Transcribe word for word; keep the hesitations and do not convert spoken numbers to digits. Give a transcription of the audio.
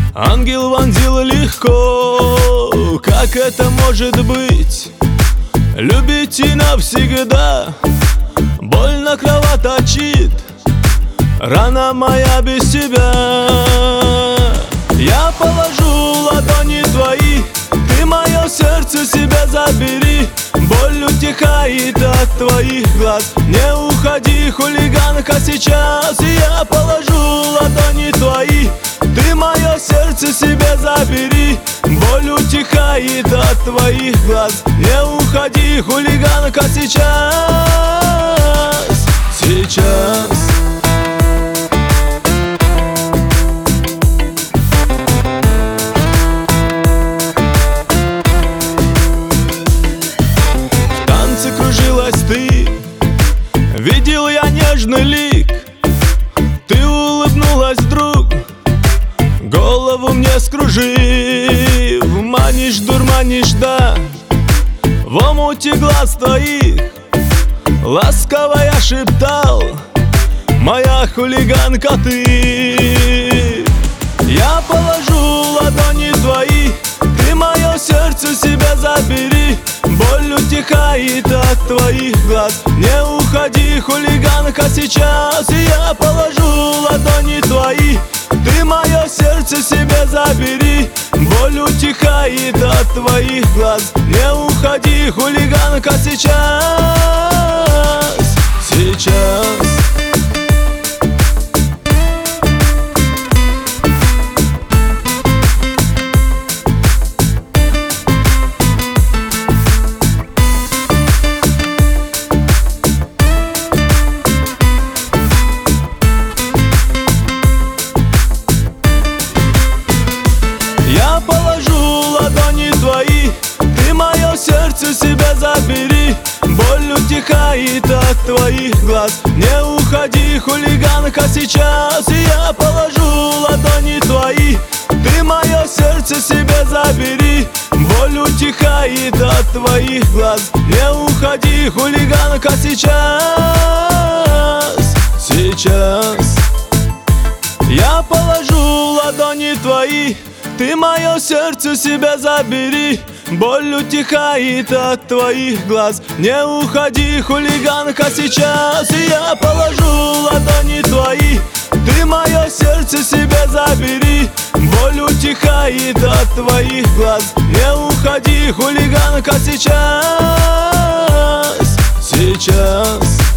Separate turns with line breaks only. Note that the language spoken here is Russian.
Ангел вонзил легко, как это может быть? Любить и навсегда, больно кровоточит рана моя без тебя. Я положу ладони твои, ты мое сердце себе забери. Боль утихает от твоих глаз, не уходи, хулиганка, сейчас. Я положу ладони твои, ты мое сердце себе забери. Боль утихает от твоих глаз, не уходи, хулиганка, сейчас. Сейчас. Кружилась ты, видел я нежный лик. Ты улыбнулась вдруг, голову мне скружив. Манишь, дурманишь, да, в омуте глаз твоих. Ласково я шептал: моя хулиганка ты. Я положу ладони твои, ты мое сердце себе забери. Боль утихает от твоих глаз, не уходи, хулиганка, сейчас. Я положу ладони твои, ты мое сердце себе забери. Боль утихает от твоих глаз, не уходи, хулиганка, сейчас. Сейчас. Я положу ладони твои, ты мое сердце себе забери. Боль утихает от твоих глаз, не уходи, хулиганка, сейчас. Я положу ладони твои, ты мое сердце себе забери. Боль утихает от твоих глаз, не уходи, хулиганка, сейчас. Сейчас. Я положу ладони твои, ты мое сердце себе забери. Боль утихает от твоих глаз, не уходи, хулиганка, сейчас. Я положу ладони твои, ты мое сердце себе забери. Боль утихает от твоих глаз, не уходи, хулиганка, сейчас. Сейчас.